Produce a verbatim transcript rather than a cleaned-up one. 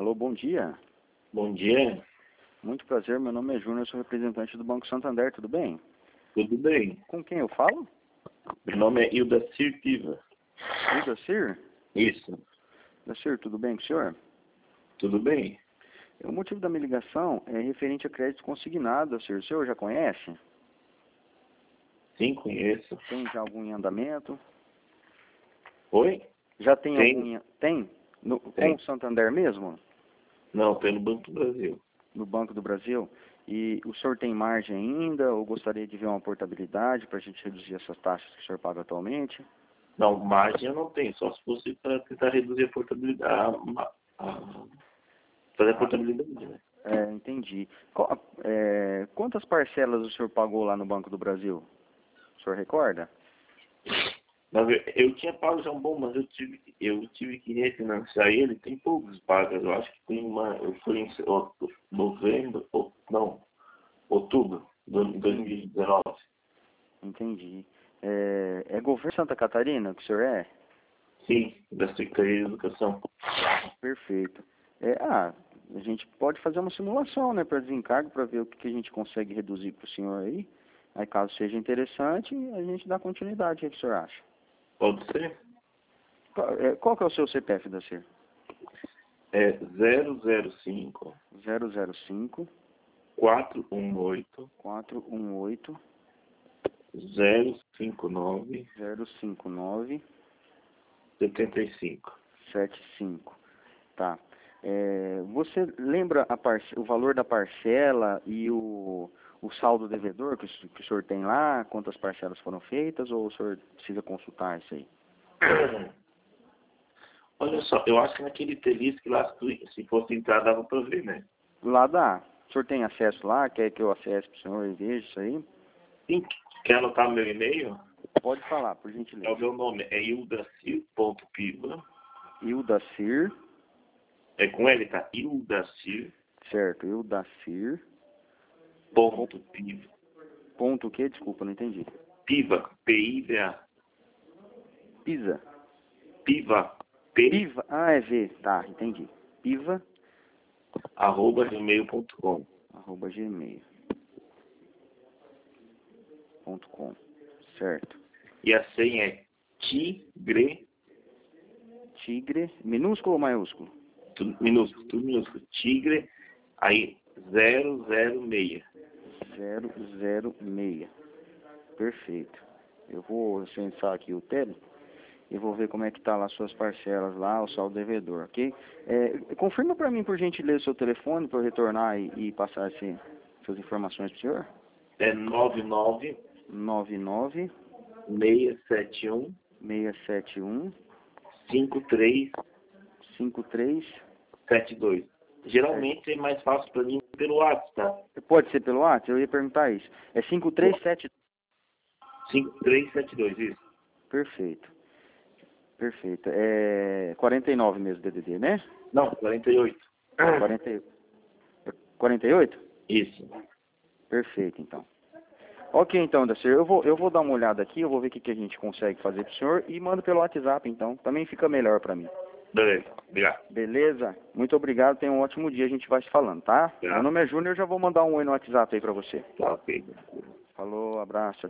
Alô, bom dia. Bom dia. Muito prazer, meu nome é Júnior, sou representante do Banco Santander, tudo bem? Tudo bem. Com quem eu falo? Meu nome é Ildacir Piva. Ildacir? Isso. Ildacir, tudo bem com o senhor? Tudo bem. O motivo da minha ligação é referente a crédito consignado, senhor. O senhor já conhece? Sim, conheço. Tem já algum em andamento? Oi? Já tem, Tem. algum em... Tem? No... Tem. Com o Santander mesmo? Não, pelo Banco do Brasil. No Banco do Brasil? E o senhor tem margem ainda ou gostaria de ver uma portabilidade para a gente reduzir essas taxas que o senhor paga atualmente? Não, margem eu não tenho, só se fosse para tentar reduzir a portabilidade. A, a, fazer a portabilidade, né? É, entendi. Qual, é, quantas parcelas o senhor pagou lá no Banco do Brasil? O senhor recorda? Mas eu, eu tinha pago já um bom, mas eu tive, eu tive que refinanciar ele, tem poucos pagas, eu acho que tem uma, eu fui em ó, novembro, ou, não, outubro de dois mil e dezenove. Entendi. É, é governo de Santa Catarina que o senhor é? Sim, da Secretaria de Educação. Perfeito. É, ah, a gente pode fazer uma simulação, né, para desencargo, para ver o que, que a gente consegue reduzir para o senhor aí. Aí, caso seja interessante, a gente dá continuidade. O que o senhor acha? Pode ser? Qual, é, qual que é o seu C P F da C I R? É zero zero cinco, zero zero cinco, quatro um oito, quatro um oito, zero cinco nove, zero cinco nove, setenta e cinco. sete cinco. Tá. É, você lembra a parce... o valor da parcela e o, o saldo devedor que o, que o senhor tem lá? Quantas parcelas foram feitas ou o senhor precisa consultar isso aí? Olha só, eu acho que naquele Telis que lá, se fosse entrar, dava para ver, né? Lá dá. O senhor tem acesso lá? Quer que eu acesse para o senhor e veja isso aí? Sim, quer anotar meu e-mail? Pode falar, por É o gentileza. meu nome, é ildacir ponto piva. Ildacir, É com L, tá? Ildacir certo, Ildacir, ponto piva. ponto o quê? Desculpa, não entendi. Piva, P I V A. Pisa. Piva, P, Piva, ah, é V, tá, entendi. Piva, arroba gmail ponto com. arroba gmail ponto com, certo. E a senha é tigre, Tigre, minúsculo ou maiúsculo? tudo minúsculo, tudo minúsculo, tigre, aí zero zero seis. zero zero seis. Perfeito. Eu vou acessar aqui o tele e vou ver como é que tá lá suas parcelas lá, o saldo devedor, ok? É, confirma para mim, por gentileza, o seu telefone para eu retornar e, e passar esse, essas informações para o senhor. É nove nove nove nove, seis sete um, seis sete um, cinco três cinco três sete dois. Geralmente é mais fácil para mim pelo WhatsApp, tá? Pode ser pelo WhatsApp? Eu ia perguntar isso. É cinco três sete. cinco três sete dois, isso. Perfeito. Perfeito. É quarenta e nove mesmo, D D D, né? Não, quarenta e oito. quarenta e oito. quarenta e oito? Isso. Perfeito, então. Ok, então, Dacir, eu vou, eu vou dar uma olhada aqui, eu vou ver o que, que a gente consegue fazer pro senhor e mando pelo WhatsApp, então. Também fica melhor para mim. Beleza, obrigado. Beleza? Muito obrigado, tenha um ótimo dia, a gente vai se falando, tá? Tá. Meu nome é Júnior, eu já vou mandar um oi no WhatsApp aí para você. Tá, ok. Falou, abraço.